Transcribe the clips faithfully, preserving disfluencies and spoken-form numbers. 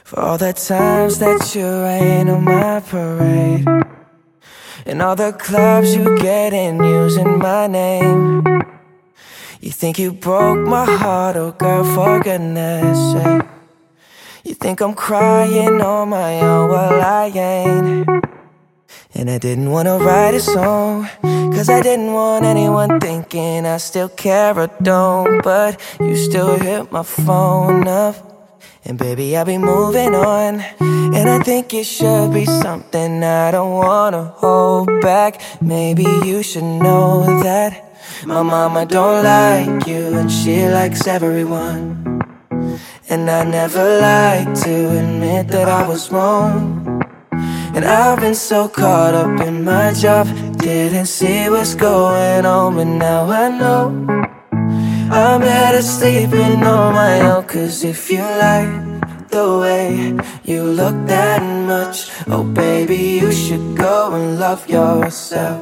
For all the times that you rain on my parade, and all the clubs you get in using my name. You think you broke my heart, oh girl, for goodness sake. You think I'm crying on my own, well I ain't. And I didn't wanna write a song, cause I didn't want anyone thinking I still care or don't. But you still hit my phone up, and baby, I'll be moving on. And I think it should be something I don't wanna hold back. Maybe you should know that my mama don't like you, and she likes everyone. And I never like to admit that I was wrong. And I've been so caught up in my job, didn't see what's going on. But now I know I'm better sleeping on my own. Cause if you like the way you look that much, oh baby, you should go and love yourself.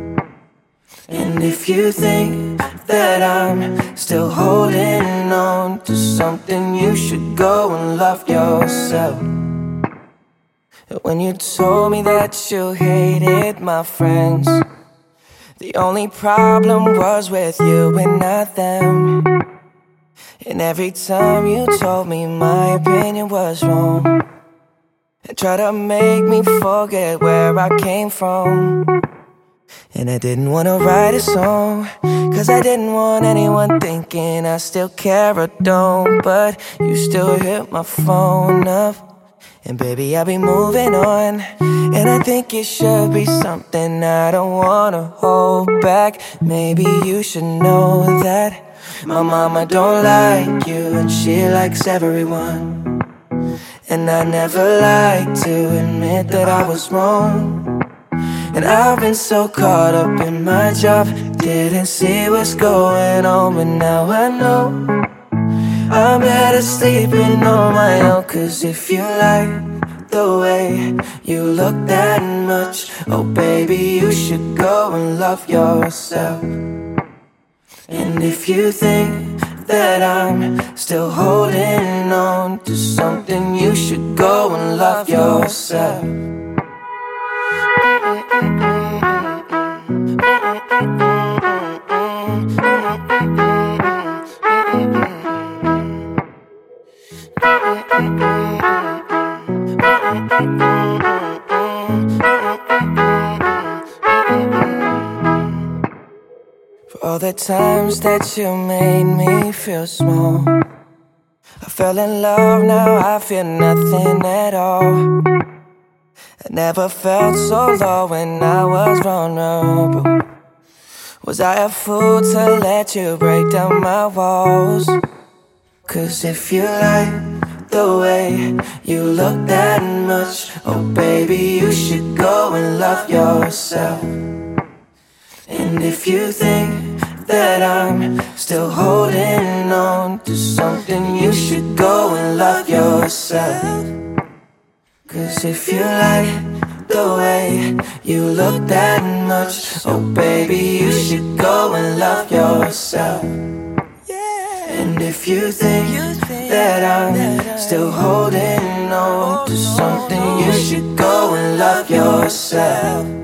And if you think that I'm still holding on to something, you should go and love yourself. When you told me that you hated my friends, the only problem was with you and not them. And every time you told me my opinion was wrong, and tried to make me forget where I came from. And I didn't wanna write a song, cause I didn't want anyone thinking I still care or don't. But you still hit my phone up, and baby, I'll be moving on. And I think it should be something I don't wanna hold back. Maybe you should know that my mama don't like you, and she likes everyone. And I never like to admit that I was wrong. And I've been so caught up in my job, didn't see what's going on. But now I know I'm better sleeping on my own. Cause if you like the way you look that much, oh baby, you should go and love yourself. And if you think that I'm still holding on to something, you should go and love yourself. For all the times that you made me feel small, I fell in love, now I feel nothing at all. I never felt so low when I was vulnerable. Was I a fool to let you break down my walls? Cause if you like the way you look that much, oh baby, you should go and love yourself. And if you think that I'm still holding on to something, you should go and love yourself. Cause if you like the way you look that much, oh baby, you should go and love yourself. And if you think that I'm still holding on to something, you should go and love yourself.